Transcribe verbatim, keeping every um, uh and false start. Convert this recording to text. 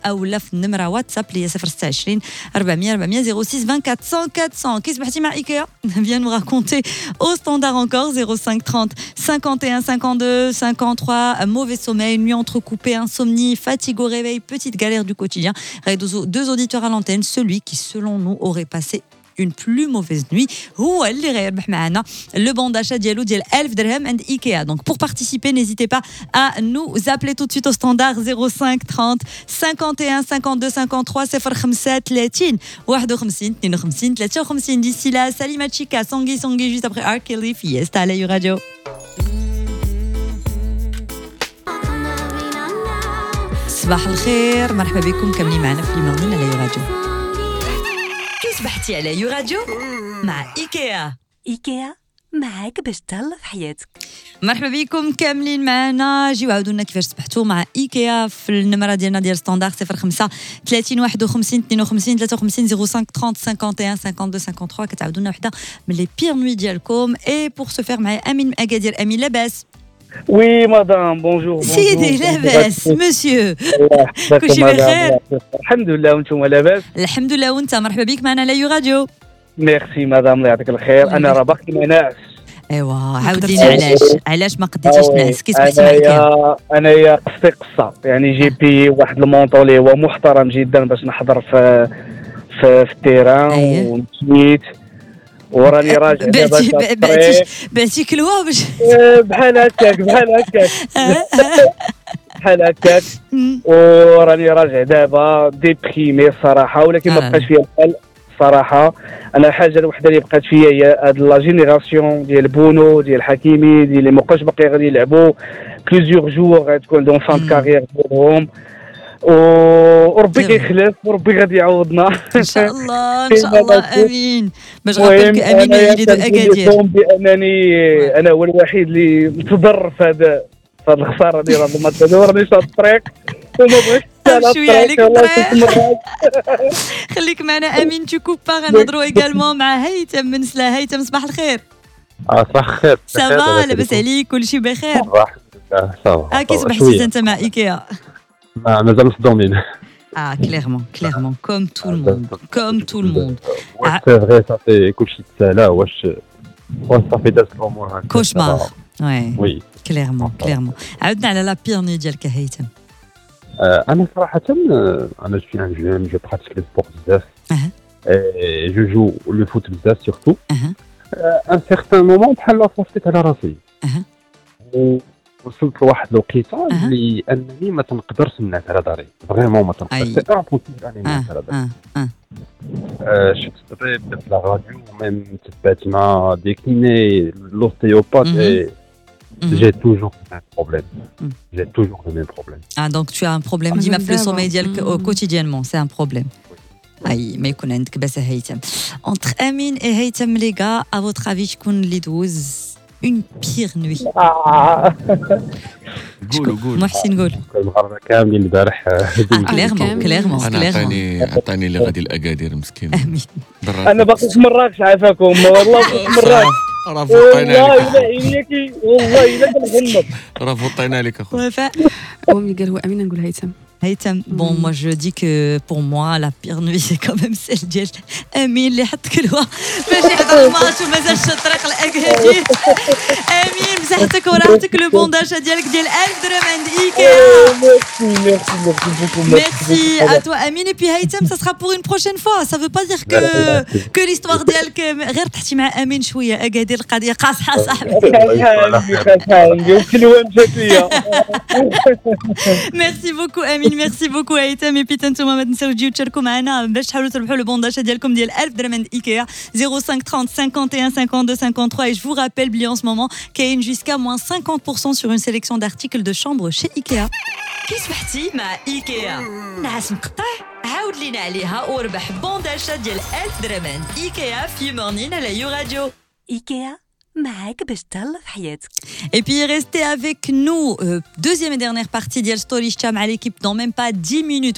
او لا في النمره واتساب اللي هي صفر ستة عشرين أربعمية أربعمية صفر ستة أربعمية أربعمية كي صبحتي مع ايكيا viens nous raconter au standard encore zéro cinq trente cinquante et un cinquante-deux cinquante-trois mauvais sommeil, nuit entrecoupée, insomnie, fatigue au réveil, petite galère du quotidien. Deux auditeurs à l'antenne, celui qui selon nous aurait passé une plus mauvaise nuit هو اللي غيربح معنا le bon d'achat ديالو ديال ألف درهم عند IKEA. Donc pour participer, n'hésitez pas à nous appeler tout de suite au standard zéro cinq trente cinquante et un cinquante-deux cinquante-trois صفر خمسة ثلاثين واحد وخمسين اثنين وخمسين ثلاثة وخمسين. D'ici là, Salima Chika, Sangui Sangui juste après R. Kelly, Fiesta à la radio. صباح الخير، مرحبا بكم كاملين معنا في المغنين على راديو. صبحتي على يو راديو مع إيكيا. إيكيا معاك باش تهلا في حياتك. مرحبا بكم كاملين معنا، جيو عاودوا لنا كيفاش صبحتوا مع إيكيا في النمره ديالنا ديال ستاندار صفر خمسة ثلاثين واحد وخمسين اثنين وخمسين ثلاثة وخمسين زيرو خمسة trente cinquante et un cinquante-deux cinquante-trois. كتعاودوا لنا وحده من لي بير نوي ديالكم. اي بور سو فير معايا امين من اكادير. امين لاباس؟ Oui, madame, bonjour. سيدي لاباس مسيو؟ كلشي بخير؟ الحمد لله، وانتم لاباس؟ الحمد لله. وانت مرحبا بك معنا على يو راديو. ميرسي مدام، الله يعطيك الخير. انا راه باقي ما ناعس. ايوا عاود لينا علاش علاش ما قديتيش تنعس كي سمعتي معايا؟ انايا انايا قصتي قصه، يعني جي بي واحد المونطو اللي هو محترم جدا باش نحضر في في, في التيران ونتويت وراني راجع بعتي بعتي بعتي كلوه باش بحال هكاك بحال هكاك بحال هكاك وراني راجع دابا ديبريمي الصراحه، ولكن ما بقاش فيا الحل صراحه. انا الحاجه الوحده اللي بقات فيا هي هاد لا جينيراسيون ديال بونو ديال حكيمي ديال اللي مابقاش باقي غادي يلعبوا بليزيور جور، غتكون دون فان كارير ديالهم، وربي كيخلف وربي غادي يعوضنا ان شاء الله ان شاء الله. امين. باش غنقول لك امين يولدوا اكادير بانني انا هو الوحيد اللي متضرر في هذا في هذه الخساره ديال هذا الماتش. وراني شاد الطريق وما بغيتش شويه عليك الطريق. خليك معنا امين. تو كوبا غنهضروا ايغالمون مع هيثم من سلا. هيثم صباح الخير. اه صباح الخير. صباح لاباس عليك؟ كلشي بخير؟ صباح الخير. صافا. كي صبحتي انت مع ايكيا؟ مازال مصدومين. Ah, clairement, clairement, comme tout le monde, comme tout le monde. Ouais, c'est vrai, ça fait كلشي تسالا. واش واش صافي داز الامور هكا. كوشمار. وي وي كليرمون كليرمون. عاودنا على لا بيرني ديالك هيثم. انا صراحه انا جو ان جون جو براتيك لي سبور بزاف. اها جو جو لو فوت بزاف سورتو. اها ان سيغتان مومون بحال لا صافيت على راسي. اها وصلت لواحد الوقيته اللي انني ما تنقدرش نعس على داري، فريمون ما تنقدرش. سي امبوسيبل انني نعس على داري. اه شفت الطبيب درت لا راديو وميم تبعت مع دي كيني لوستيوبات. J'ai toujours un problème. J'ai toujours le même problème. Ah, donc tu as un problème d'imaf le sommeil quotidiennement, c'est un problème. Aïe, mais qu'on a une kbassa Haytham. Entre Amine et Haytham, les gars, à votre avis, qu'on les douze une pire nuit. قولوا قولوا. محسن قول. المغاربه كاملين البارح. كليرمون كليرمون انا عطاني عطاني اللي غادي الاكادير مسكين. امين. انا باقي في مراكش عافاكم والله في مراكش. راه فوطينا والله الا كي والله الا كنغنط. راه فوطينا لك اخويا. وفاء. هو ملي قال هو امين نقول هيثم. Haytham, bon, mm. moi je dis que pour moi la pire nuit c'est quand même celle ديال امين اللي حط كلوه باش يحضر الماتش ومازال شاد الطريق لاكادير. امين بصحتك وراحتك. لو بون داشا ديالك ديال ألف درهم عند ايكيا. Merci, merci, merci beaucoup. Merci à toi Amine. Et puis Haytham, ça sera pour une prochaine fois. Ça veut pas dire que que l'histoire ديالك غير تحتي مع امين شويه. اكادير القضيه قاصحه صاحبي. Merci beaucoup Amine. ميرسي بوكو ايتام. اي بيت انتم ما تنساوش تجيو تشاركوا معنا باش تحاولوا تربحوا لو بون داشا ديالكم ديال ألف درهم عند ايكيا. zéro cinq trente cinquante et un cinquante-deux cinquante-trois. Et je vous rappelle بلي en ce moment كاين jusqu'à moins cinquante pour cent sur une sélection d'articles de chambre chez Ikea. كي صبحتي مع ايكيا نعس مقطع عاود لينا عليها وربح بون داشا ديال ألف درهم عند ايكيا في مورنين على يو راديو. ايكيا معاك باش تهلا في حياتك. Et puis restez avec nous. Euh, deuxième et dernière partie d'El Story Cham à l'équipe dans même pas dix minutes.